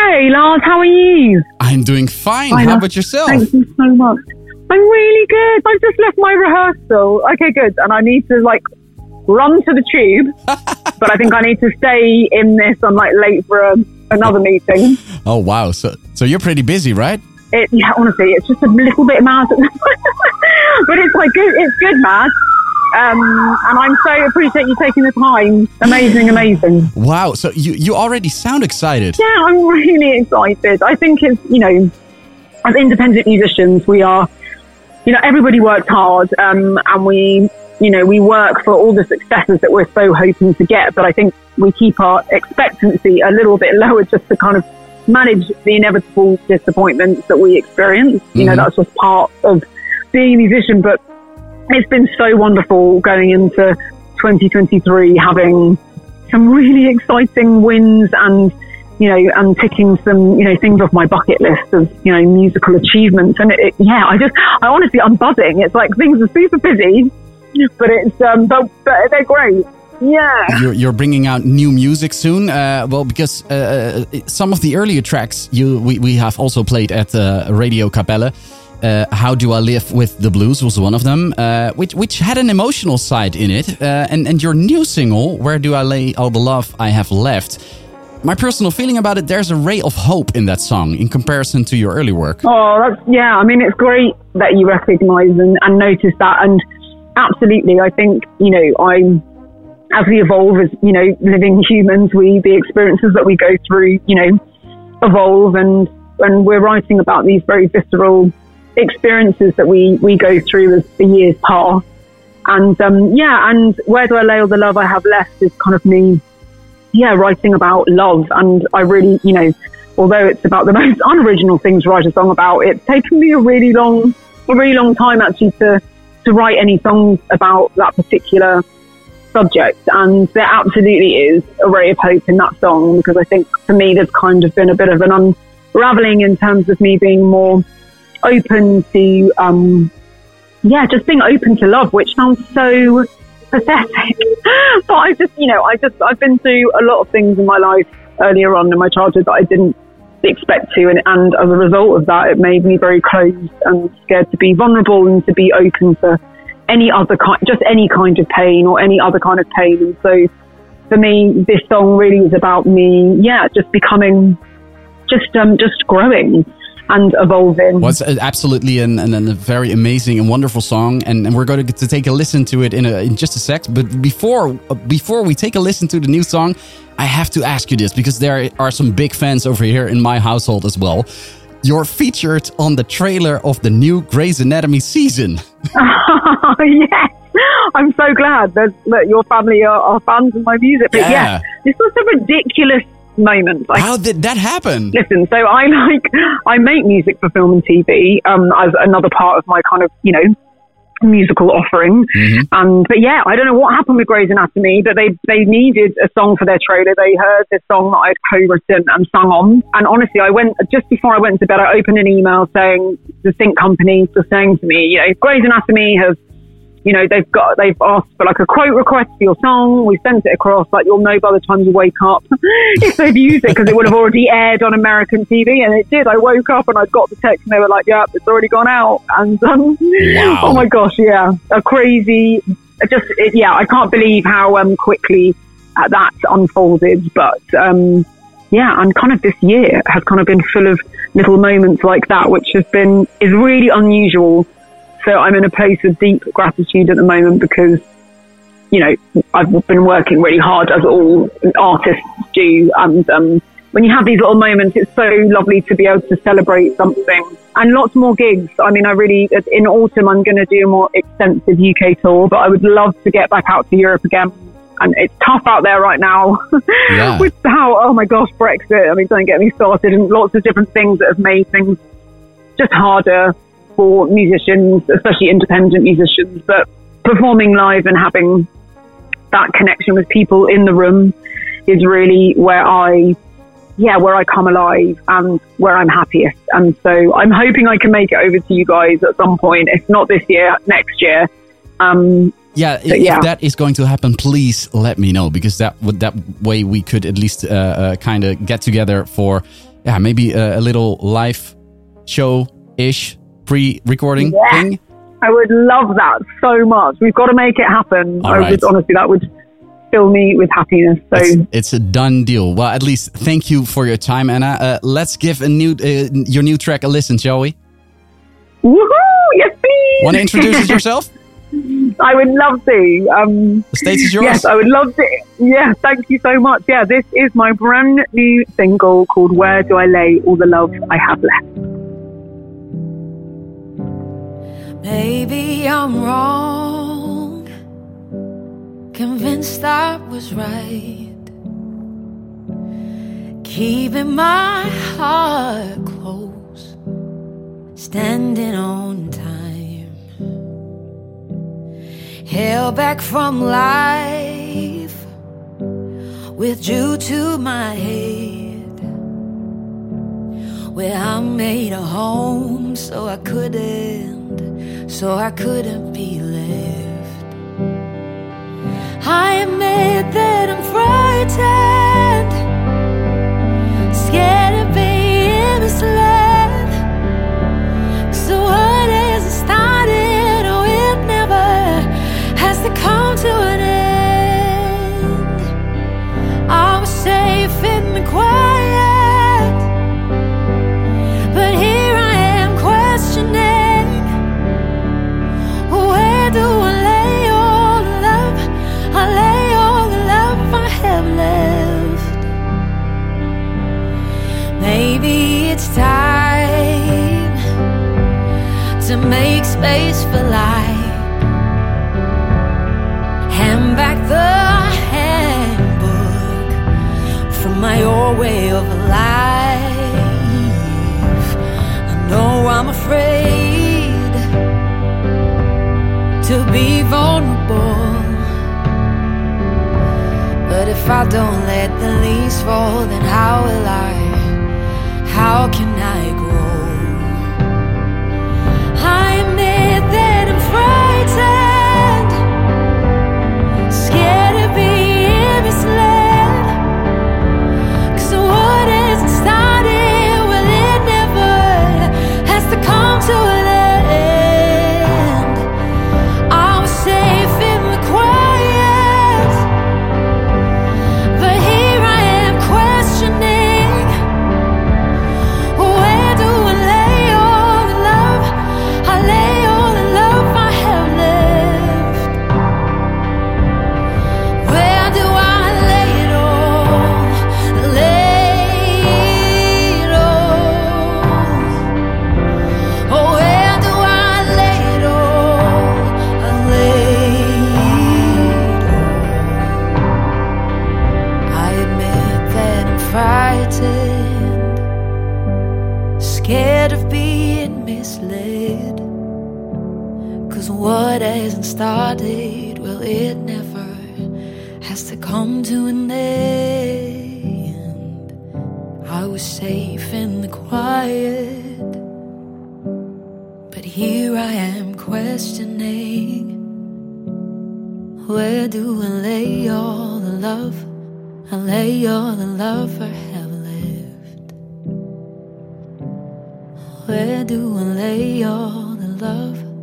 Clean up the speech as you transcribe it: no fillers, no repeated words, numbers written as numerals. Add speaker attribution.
Speaker 1: Hey, Lars, how are you?
Speaker 2: I'm doing fine.
Speaker 1: Hi,
Speaker 2: How
Speaker 1: Lars.
Speaker 2: about yourself?
Speaker 1: Thank you so much. I'm really good. I've just left my rehearsal. Okay, good. And I need to, run to the tube. But I think I need to stay in this. I'm, late for another meeting.
Speaker 2: Oh, wow. So you're pretty busy, right?
Speaker 1: Honestly, it's just a little bit mad. But it's, good. It's good, mad. And I'm so appreciate you taking the time. Amazing.
Speaker 2: Wow. So you already sound excited.
Speaker 1: Yeah, I'm really excited. I think it's, as independent musicians, we are, everybody works hard, and we work for all the successes that we're so hoping to get. But I think we keep our expectancy a little bit lower just to kind of manage the inevitable disappointments that we experience. That's just part of being a musician. But it's been so wonderful going into 2023, having some really exciting wins and ticking some, things off my bucket list of, musical achievements. And I'm buzzing. It's like things are super busy, but it's, but they're great. Yeah.
Speaker 2: You're bringing out new music soon. Because some of the earlier tracks we have also played at Radio Capelle. How Do I Live with the Blues was one of them, which had an emotional side in it. And your new single, Where Do I Lay All the Love I Have Left? My personal feeling about it, there's a ray of hope in that song in comparison to your early work.
Speaker 1: Oh, it's great that you recognise and notice that. And absolutely, I think, as we evolve as, living humans, the experiences that we go through, evolve, and we're writing about these very visceral experiences that we go through as the years pass. And and Where Do I Lay All the Love I Have Left is kind of me writing about love. And I really, although it's about the most unoriginal thing to write a song about, it's taken me a really long time actually to write any songs about that particular subject. And there absolutely is a ray of hope in that song, because I think for me there's kind of been a bit of an unraveling in terms of me being more open to, just being open to love, which sounds so pathetic. But I've been through a lot of things in my life earlier on in my childhood that I didn't expect to. And as a result of that, it made me very closed and scared to be vulnerable and to be open to any kind of pain or any other kind of pain. And so for me, this song really is about me, just becoming, just growing and evolving.
Speaker 2: Well, it's absolutely a very amazing and wonderful song, and we're going to take a listen to it in just a sec. But before we take a listen to the new song, I have to ask you this, because there are some big fans over here in my household as well. You're featured on the trailer of the new Grey's Anatomy season.
Speaker 1: Yes, I'm so glad that your family are fans of my music. But yeah, this was a ridiculous moment.
Speaker 2: How did that happen?
Speaker 1: Listen, so I make music for film and TV as another part of my kind of, musical offering. But yeah, I don't know what happened with Grey's Anatomy, but they needed a song for their trailer. They heard this song that I'd co-written and sung on. And honestly, just before I went to bed, I opened an email saying the sync company was saying to me, Grey's Anatomy has, they've asked for a quote request for your song. We sent it across, you'll know by the time you wake up if they've used it, because it would have already aired on American TV, and it did. I woke up and I got the text and they were like, yeah, it's already gone out. And
Speaker 2: wow.
Speaker 1: Oh my gosh, a crazy, I can't believe how quickly that unfolded. But and kind of this year has kind of been full of little moments like that, which is really unusual. So I'm in a place of deep gratitude at the moment, because, I've been working really hard, as all artists do. And when you have these little moments, it's so lovely to be able to celebrate something. And lots more gigs. I mean, in autumn, I'm going to do a more extensive UK tour, but I would love to get back out to Europe again. And it's tough out there right now with oh my gosh, Brexit. I mean, don't get me started, and lots of different things that have made things just harder for musicians, especially independent musicians. But performing live and having that connection with people in the room is really where I come alive and where I'm happiest. And so I'm hoping I can make it over to you guys at some point, if not this year, next year.
Speaker 2: If that is going to happen, please let me know, because that way we could at least kind of get together for maybe a little live show-ish pre-recording thing?
Speaker 1: I would love that so much. We've got to make it happen. Honestly, that would fill me with happiness. So
Speaker 2: it's a done deal. Well, at least thank you for your time, Anna. Let's give your new track a listen, shall we?
Speaker 1: Woohoo! Yes, please.
Speaker 2: Want to introduce yourself?
Speaker 1: I would love to.
Speaker 2: The stage is yours.
Speaker 1: Yes, I would love to. Yeah, thank you so much. Yeah, this is my brand new single called Where Do I Lay All the Love I Have Left?
Speaker 3: Maybe I'm wrong, convinced I was right, keeping my heart close, standing on time, held back from life, withdrew to my head, where I made a home so I couldn't be left. I admit that I'm frightened, scared of being misled. So what hasn't started, oh, it never has to come to an end. I was safe in the quiet, but here I am questioning. Where do I lay all the love? I lay all the love I have left. Maybe it's time to make space for light. Hand back the handbook from my old way of life. I know I'm afraid to be vulnerable, but if I don't let the leaves fall, then how can I grow? I admit that I'm frightened, scared of being misled. 'Cause what hasn't started, well, it never has to come to an end. Scared of being misled. 'Cause what hasn't started, well, it never has to come to an end. I was safe in the quiet, but here I am questioning. Where do I lay all the love? I lay all the love I have left. Where do I lay all the love?